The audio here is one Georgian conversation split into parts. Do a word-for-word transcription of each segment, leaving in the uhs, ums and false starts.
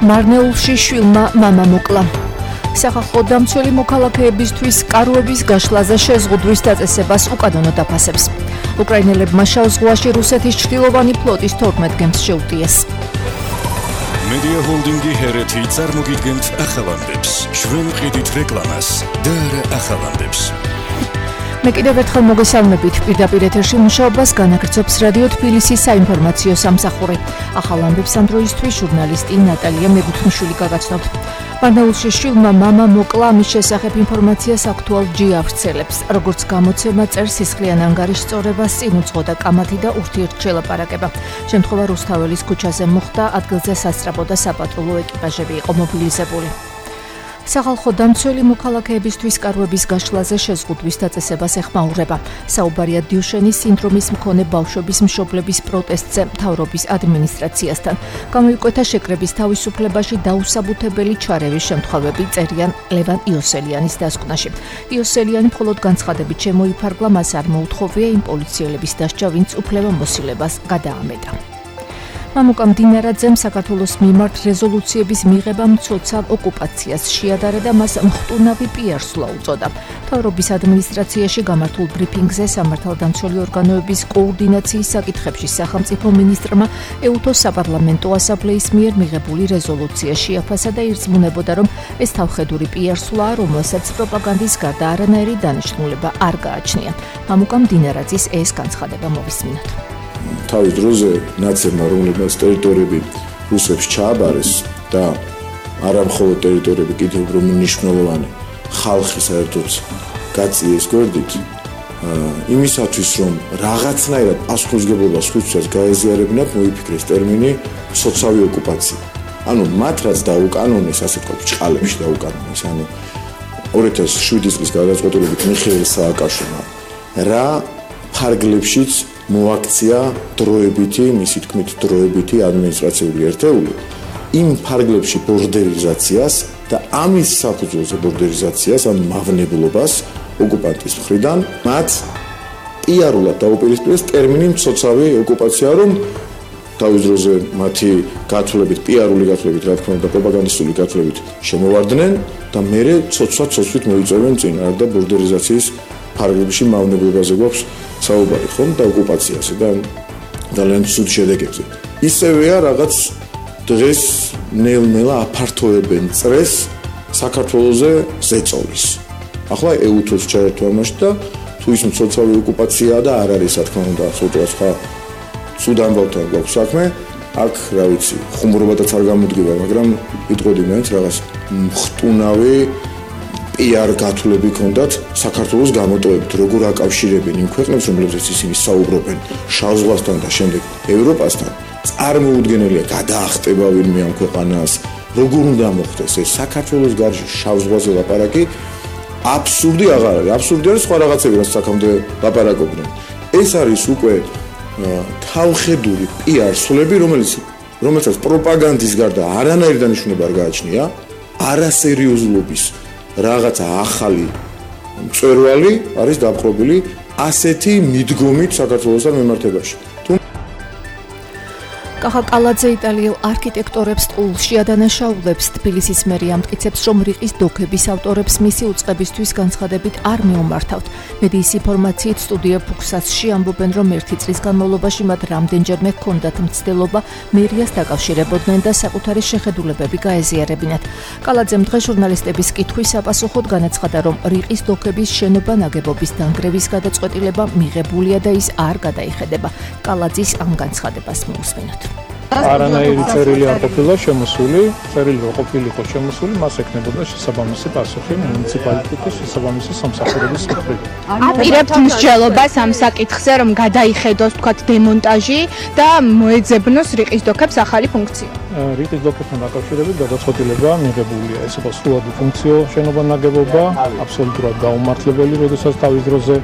მარნეულში შვილმა მამა მოკლა. სახალხო დამცველი მოქალაქეებისთვის კაროების გაშლაზე შეზღუდვის დაწესებას უკანონო დაფასებს. უკრაინელებმა შავ ზღვაში რუსეთის ჩრდილოვანი ფლოტის თორმეტ გემს შეუტიეს. Media Holdingi ჰერეთი წარმოგიდგენთ ახალამდებს. ჩვენ ყიდით რეკლამას და არა ახალამდებს. მე კიდევ ერთხელ მოგესალმებით. პირდაპირ ეთერში მუშაობას განაგრძობს რადიო თბილისის საინფორმაციო სამსახური. ახალამდებს ამ დროისთვის ჟურნალისტი ნატალია მეგუთმიშვილი გაგაცნობთ. მარნეულში შვილმა მამა მოკლა, ამის შესახებ ინფორმაციას აქტუალ ჯი ავრცელებს. როგორც გამოცემა წერს, სისხლიან ანგარიშწორებას წინ უძღოდა კამათი და ურთიერთშელაპარაკება. შემთხვევა რუსთაველის ქუჩაზე მოხდა, ადგილზე სასწრაფო და საპატრულო ეკიპაჟები იყო მობილიზებული. სახალხო დამცველი მოქალაქეებისთვის კაროების გაშლაზე შეზღუდვის დაწესებას ეხმაურება. საუბარია დიუშენის სინდრომის მქონე ბავშვების მშობლების პროტესტზე მთავრობის ადმინისტრაციასთან. გამოიკვეთა შეკრების თავისუფლებაში დაუსაბუთებელი ჩარევის შემთხვევები, წერიან ლევან იოსელიანის დასკვნაში. იოსელიანი მხოლოდ განცხადებით შემოიფარგლა, მას არ მოუთხოვია იმ პოლიციელების დასჯა, ვინც უფლებამოსილებას გადაამეტა. მამუკა მდინარაძემ საქართველოს მიმართ რეზოლუციების მიღება მცოცავ ოკუპაციას შეადარა და მას მხტუნავი პიარსულა უწოდა. მთავრობის ადმინისტრაციაში გამართულ ბრიფინგზე სამართალდამცველი ორგანოების კოორდინაციის საკითხებში სახელმწიფო მინისტრმა ეუთოს საპარლამენტო ასამბლეის მიერ მიღებული რეზოლუცია შეაფასა და ირწმუნებოდა, რომ ეს თავხედური პიარსულაა, რომელსაც პროპაგანდის გარდა არანაირი დანიშნულება არ გააჩნია. მამუკა მდინარაძის ეს განცხადება მოვისმინოთ. თავის დროზე ნაცებმა, რომლებმაც ტერიტორიები რუსებს ჩააბარეს და არა მხოლოდ ტერიტორიები, კიდევ უფრო მნიშვნელოვანი ხალხი საერთოდ გაწიეს გვერდით, იმისათვის, რომ რაღაცნაირად პასუხისმგებლობას ხუთას გაეზიარებინათ, მოიფიქრეს ტერმინი სოციალური ოკუპაცია. ანუ მათ რაც დაუკანონეს, ასე ვთქვათ, ჭყალებში დაუკანონეს, ანუ ორი ათას შვიდი წლის გადაწყვეტილებით მიხეილ სააკაშვილმა რა ფარგლებშიც მოაქცია დროებითი, მისი თქმით დროებითი ადმინისტრაციული ერთეული იმ ფარგლებში ბორდერიზაციას და ამის საფუძველზე ბორდერიზაციას, ამ მავნებლობას ოკუპანტის მხრიდან მათ პიარულად დაუპირისპირეს ტერმინი მცოცავი ოკუპაცია, რომ თავის დროზე მათი გათვლებით, პიარული გათვლებით, რა თქმა უნდა, პროპაგანდისტული გათვლებით შემოვარდნენ და მერე ცოცვა-ცოცვით მოიწევენ წინ და ბორდერიზაციის ფარგლებში მავნებლებაზე გვაქვს საუბარი ხომ და ოკუპაციაზე და ძალიან ცუდ შედეგებზე. ისევეა რაღაც დღეს ნელ-ნელა აფართოებენ წრეს საქართველოზე ზეწოლის. ახლა ეუთოს ჩაერთვა ამაში და თუ ის მცოცავი ოკუპაციაა და არ არის, რა თქმა უნდა, ცოტა სხვა ცუდ ამბავთან გვაქვს საქმე, აქ რა ვიცი, ხუმრობადაც არ გამოდგება, მაგრამ ვიტყოდი მაინც რაღაც მხტუნავი პიარ გათვლები ქონდათ საქართველოს გამოტოვებით, როგორ აკავშირებენ იმ ქვეყნებს, რომლებზეც ისინი საუბრობენ შავ ზღვასთან და შემდეგ ევროპასთან. წარმოუდგენელია გადაახტება ვინმე ამ ქვეყანას, როგორ უნდა მოხდეს ეს საქართველოს გარშე შავ ზღვაზე ლაპარაკი, აბსურდი აღარ არის. აბსურდი არის სხვა რაღაცები, რაც აქამდე ლაპარაკობდნენ. ეს არის უკვე თავხედური პიარ სულები, რომელიც რომელსაც პროპაგანდის გარდა არანაირი დანიშნულება არ გააჩნია, არასერიოზულობის რაღაცა ახალი მწვერვალი არის დაპყრობილი ასეთი მიდგომით საქართველოსთან მიმართებაში. კახა კალაძე იტალიელ არქიტექტორებს ტყუილში ადანაშაულებს. თბილისის მერია ამტკიცებს, რომ რიყის დოქების ავტორებს მისი უწყებისთვის განცხადებით არ მეომართავთ. მედიის ინფორმაციით სტუდია ფუქსასში ამბობენ, რომ ერთი წლის განმავლობაში მათ რამდენჯერმე ჰქონდათ მცდელობა მერიას დაკავშირებოდნენ და საკუთარი შეხედულებები გაეზიარებინათ. კალაძემ დღეს ჟურნალისტების კითხვის საპასუხოდ განაცხადა, რომ რიყის დოქების შენობა ნაგებობის დანგრევის გადაწყვეტილება მიღებულია და ის არ გადაიხედება. კალაძის ამ განცხადებას მოусმინოთ. არანაირი წერილი არ ყოფილა შემოსული, წერილი რო ყოფილიყო შემოსული, მას ექნებოდა შესაბამისი პასუხი მუნიციპალიტეტის შესაბამისი სამსახურების მხრიდან. აპირებთ მსჯელობას ამ საკითხზე, რომ გადაიხედოს, თქვათ, დემონტაჟი და მოეძებნოს რიყის დოქებს ახალი ფუნქცია. რიყის დოქებთან დაკავშირებით გადაწყვეტილება მიღებულია. ეს იყო სრულად ფუნქციო შენობა ნაგებობა, აბსოლუტურად გაუმართლებელი, როდესაც თავის დროზე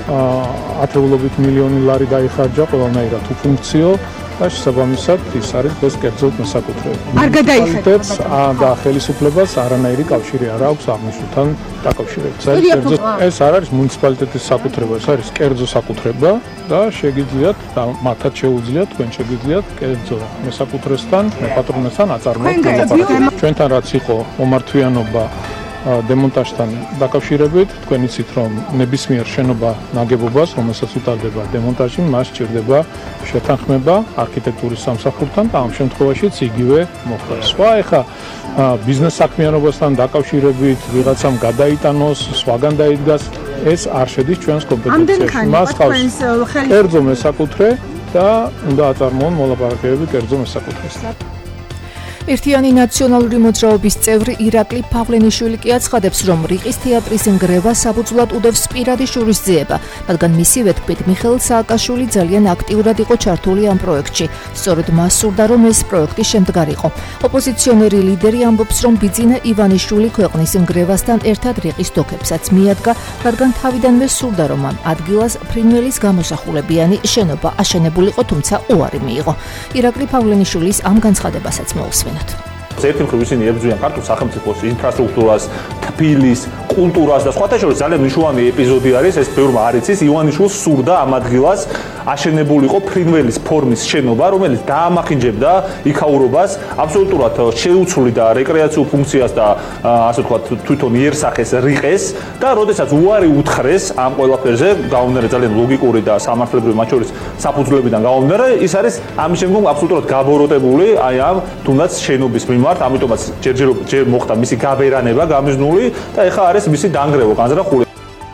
ათეულობით მილიონი ლარი დაიხარჯა ყველანაირად უფუნქციო და შესაბამისად ის არის ეს კერძოდ მესაკუთრეობა. არ გადაიხადებს და ხელისუფლებას არანაირი კავშირი არ აქვს აღნიშნულთან დაკავშირებით. ეს არ არის მუნიციპალიტეტის საკუთრება, ეს არის კერძო საკუთრება და შეგიძლიათ და მათაც შეუძლიათ თქვენ შეგიძლიათ კერძო მესაკუთრესთან, მეპატრონესთან აწარმოოთ მოლაპარაკება. ჩვენთან რაც იყო მომართვიანობა დემონტაჟთან დაკავშირებით, თქვენ იცით რომ ნებისმიერ შენობა ნაგებობას, რომელსაც უტარდება დემონტაჟი, მას სჭირდება შეთანხმება არქიტექტურის სამსახურთან და ამ შემთხვევაშიც იგივე მოხდა. სხვა ეხა ბიზნეს საქმიანობასთან დაკავშირებით ვიღაცამ გადაიტანოს, სხვაგან დაიდგას, ეს არ შედის ჩვენს კომპეტენციაში. მას ხავს კერძო მესაკუთრე და უნდა აწარმოონ მოლაპარაკებები კერძო მესაკუთრესთან. ერთიანი ნაციონალური მოძრაობის წევრი ირაკლი პავლენიშვილი კი აცხადებს, რომ რიყის თეატრის ნგრევა საფუძვლად უდევს პირადი შურისძიება, რადგან მისივე თქმით მიხეილ სააკაშვილი ძალიან აქტიურად იყო ჩართული ამ პროექტში. სწორედ მას სურდა, რომ ეს პროექტი შემდგარიყო. ოპოზიციონერი ლიდერი ამბობს, რომ ბიძინა ივანიშვილი ქვეყნის ნგრევასთან ერთად რიყის დოქებსაც მიადგა, რადგან თავიდანვე სურდა, რომ ამ ადგილას ფრინველის გამოსახულებიანი შენობა აშენებულიყო, თუმცა უარი მიიღო. ირაკლი პავლენიშვილის ამ განცხადებასაც მოусმინოთ. ერთი მხრივ ისინი ებრძვიან ქართულ სახელმწიფოს ინფრასტრუქტურას, თბილის, კულტურას და სხვათა შორის ძალიან მნიშვნელოვანი ეპიზოდი არის ეს ბევრმა არ იცის ივანიშვილს სურდა ამ ადგილას აშენებულიყო ფრინველის ფორმის შენობა, რომელიც დაამახინჯებდა იქაურობას, აბსოლუტურად შეუცვლიდა რეკრეაციულ ფუნქციას და ასე ვთქვათ თვითონ იერსახეს რიყეს და როდესაც უარი უთხრეს ამ ყველაფერზე, გამომდინარე ძალიან ლოგიკური და სამართლებრივი მათ შორის საფუძვლებიდან გამომდინარე, ის არის ამის შემდგომ აბსოლუტურად გაბოროტებული აი ამ თუნდაც შენობის მიმართ, ამიტომაც ჯერჯერობით მოხდა მისი გაბერანება, გამიზნული და ეხლა არის მისი დანგრევა, განზრახული.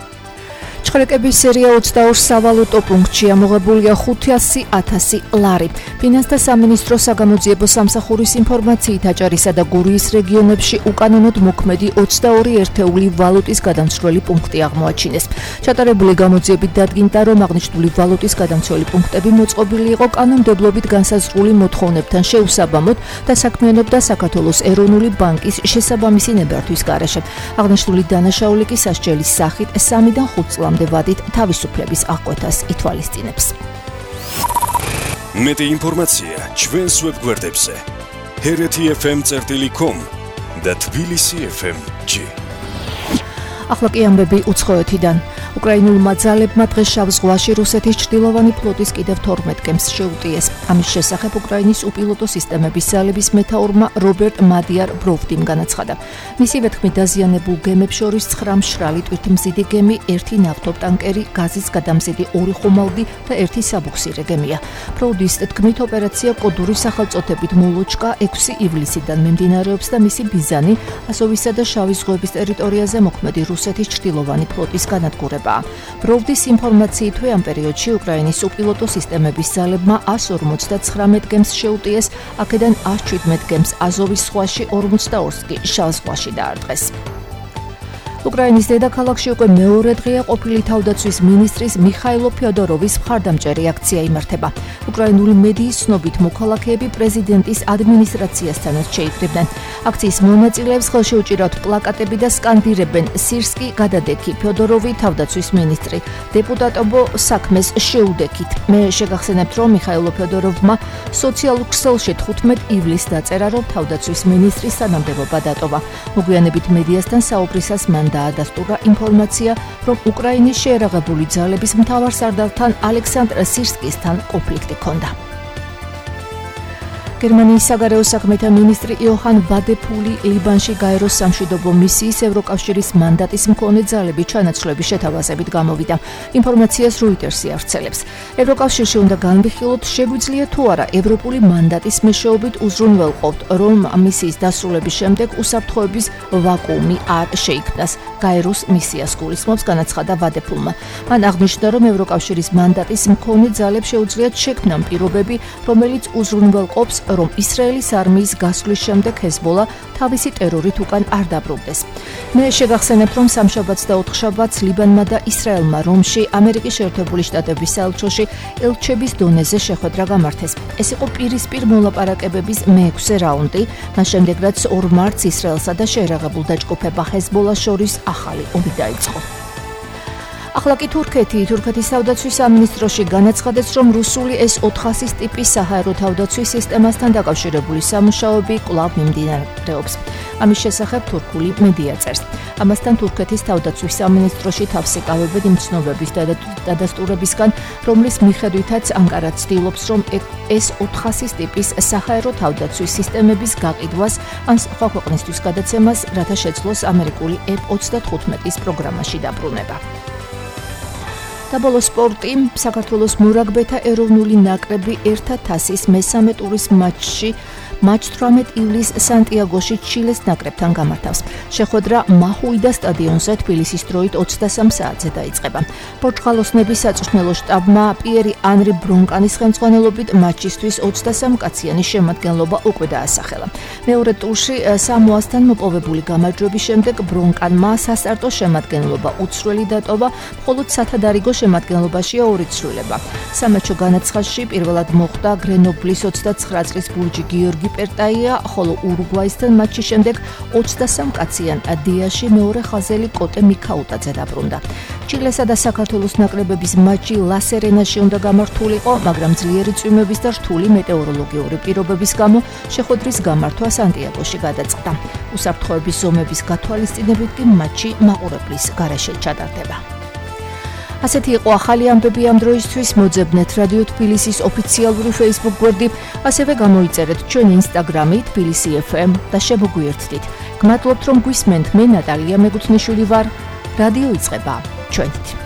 ჭხრეკების სერია ოცდაორ სავალუტო პუნქტში ამოღებულია ხუთასი ათასი ლარი. ფინანსთა სამინისტროს საგამოძიებო სამსახურის ინფორმაციით აჭარისა და გურიის რეგიონებში უკანონოდ მოქმედი ოცდაორი ერთეული ვალუტის გადამცვლელი პუნქტი აღმოაჩინეს. ჩატარებული გამოძიებით დადგინდა, რომ აღნიშნული ვალუტის გადამცვლელი პუნქტები მოწყობილი იყო კანონმდებლობით განსაზღვრული მოთხოვნებთან შეუსაბამოდ და საქმიანობდა საქართველოს ეროვნული ბანკის შესაბამისი ნებართვის გარეშე. აღნიშნული დანაშაული კი სასჯელის სახით სამიდან ხუთ წლამდე ვადით თავისუფლების აღკვეთას ითვალისწინებს. მეტი ინფორმაცია ჩვენს ვებგვერდებზე ჰერეთი ეფ ემ წერტილი კომ და თბილისი ეფ ემ ჯი. ახლა კი ამბები უცხოეთიდან. უკრაინულმა ძალებმა დღეს შავ ზღვაში რუსეთის ჩრდილოვანი ფლოტის კიდევ თორმეტ გემს შეუტიეს. ამის შესახებ უკრაინის უპილოტო სისტემების ძალების მეთაურმა რობერტ მადიარ ბროვდიმ განაცხადა. მისივე თქმით დაზიანებულ გემებს შორის ცხრა მშრალი ტვირთმზიდი გემი, ერთი ნავთობტანკერი, გაზის გადამზიდი ორი ხომალდი და ერთი საბუქსირე გემია. ბროვდის თქმით ოპერაცია კოდური სახელწოდებით მოლოჩკა ექვსი ივლისიდან მიმდინარეობს და მისი ბიზანი ასოვისა და შავი ზღვების ტერიტორიაზე მოქმედი რუსეთის ჩრდილოვანი ფლოტის განადგურება. ბროვდის ინფორმაციითვე ამ პერიოდში უკრაინის უპილოტო სისტემების ძალებმა ას ორმოცდაცხრამეტ გემს შეუტიეს, აქედან ას შვიდმეტ გემს აზოვის ზღვაში, ორმოცდაორს კი შავ ზღვაში დაარტყეს. უკრაინის დედაქალაქში უკვე მეორე დღეა ყოფილი თავდაცვის მინისტრის მიხაილო ფიოდოროვის მხარდამჭერი აქცია იმართება. უკრაინული მედიის ცნობით მოქალაქეები პრეზიდენტის ადმინისტრაციასთანაც შეიკრიბნენ. აქციის მონაწილეებს ხელში უჭირავთ პლაკატები და სკანდირებენ სირსკი გადადექი, ფიოდოროვი თავდაცვის მინისტრი, დეპუტატობო საქმეს შეუდექით. მე შეგახსენებთ, რომ მიხაილო ფიოდოროვმა სოციალურ ქსელში თხუთმეტ ივლისს დაწერა, რომ თავდაცვის მინისტრის თანამდებობა დატოვა. მოგვიანებით მედიასთან საუბრისას მან დაადასტურა ინფორმაცია, რომ უკრაინის შეერაღებული ძალების მთავარსარდალთან ალექსანდრ სირსკისთან კონფლიქტი ჰქონდა. გერმანიის საგარეო საქმეთა მინისტრი იოჰან ვადეფული ლიბანში გაეროს სამშვიდობო მისიის ევროკავშირის მანდატის მქონე ძალების ჩანაცვლების შეთავაზებით გამოვიდა. ინფორმაციას როიტერსი ავრცელებს. ევროკავშირში უნდა განვიხილოთ, შეგვიძლია თუ არა ევროპული მანდატის მეშვეობით უზრუნველყოთ, რომ მისიის დასრულების შემდეგ უსაფრთხოების ვაკუუმი არ შეიქმნას. გაეროს მისიას გულისხმობს, განაცხადა ვადეფულმა. მან აღნიშნა, რომ ევროკავშირის მანდატის მქონე ძალებს შეუძლიათ შექმნან პირობები, რომელიც უზრუნველყოფს, რომ ისრაელის არმიის გასვლის შემდეგ ჰეზბოლა თავისი ტერორით უკან არ დაბრუნდეს. მე შეგახსენებთ, რომ სამშაბათს და ოთხშაბათს ლიბანმა და ისრაელმა რომში ამერიკის შეერთებული შტატების საელჩოში ელჩების დონეზე შეხვედრა გამართეს. ეს იყო პირისპირ მოლაპარაკებების მეექვსე რაუნდი, მას შემდეგ რაც ორ მარტს ისრაელსა და შეერაღებულ დაჯგუფება ჰეზბოლას შორის ახალი ომი დაიწყო. ახლა კი თურქეთი, თურქეთის თავდაცვის სამინისტროში განაცხადეს, რომ რუსული ეს ოთხასის ტიპის საჰაერო თავდაცვის სისტემასთან დაკავშირებული სამუშაოები კვლავ მიმდინარეობს. ამის შესახებ თურქული მედია წერს. ამასთან თურქეთის თავდაცვის სამინისტროში თავსიკავებენ იმ ცნობების დადასტურებისგან, რომლის მიხედვითაც ანკარა ცდილობს, რომ ეს ოთხასის ტიპის საჰაერო თავდაცვის სისტემების გაყიდვას ან სხვა ქვეყნისთვის გადაცემას, რათა შეძლოს ამერიკული ეფ ოცდათხუთმეტის პროგრამაში დაბრუნება. და ბოლო სპორტი, საქართველოს მორაგბეთა ეროვნული ნაკრები ერთა თასის მესამე ტურის მატჩში матч თვრამეტ ივლისს სანტიაგოში ჩილეს ნაკრებთან გამართავს. შეხვედრა მაჰუიდა სტადიონზე თბილისის დროით ოცდასამ საათზე დაიწყება. პორტუგალოსნების საწვრთნელო შტაბმა პიერი ანრი ბრონკანის ხელმძღვანელობით მატჩისთვის ოცდასამ კაციანი შემადგენლობა უკვე დაასახელა. მეორე ტურში სამოასთან მოპოვებული გამარჯვების შემდეგ ბრონკანმა სასტარტო შემადგენლობა უცვლელი დატოვა, მხოლოდ სათადარიგო შემადგენლობაშია ორი ცვლილება. სამატჩო განაცხადში პირველად მოხვდა გრენობლის ოცდაცხრა წლის ბურჯი გიორგი პერტაია, ხოლო ურუგვაისთან მატჩის შემდეგ ოცდასამ კაციან დიაში მეორე ხაზელი კოტე მიქაუტაძე დაბრუნდა. ჩილესა და საქართველოს ნაკრებების მატჩი ლა-სერენაში უნდა გამართულიყო, მაგრამ ძლიერი წვიმების და რთული მეტეოროლოგიური პირობების გამო შეხვედრის გამართვა სანტიაგოში გადაწყდა. უსაფრთხოების ზომების გათვალისწინებით კი მატჩი მაყურებლის გარეშე ჩატარდება. ასეთი იყო ახალი ამბები ამ დროისთვის. მოძებნეთ რადიო თბილისის ოფიციალური Facebook გვერდი, ასევე გამოიწერეთ ჩვენი Instagram-ი თბილისი ეფ ემ და შემოგვიერთდით. გმადლობთ რომ გვისმენთ. მე ნატალია მეგუთნიშვილი ვარ. რადიო იწყება. ჩვენით.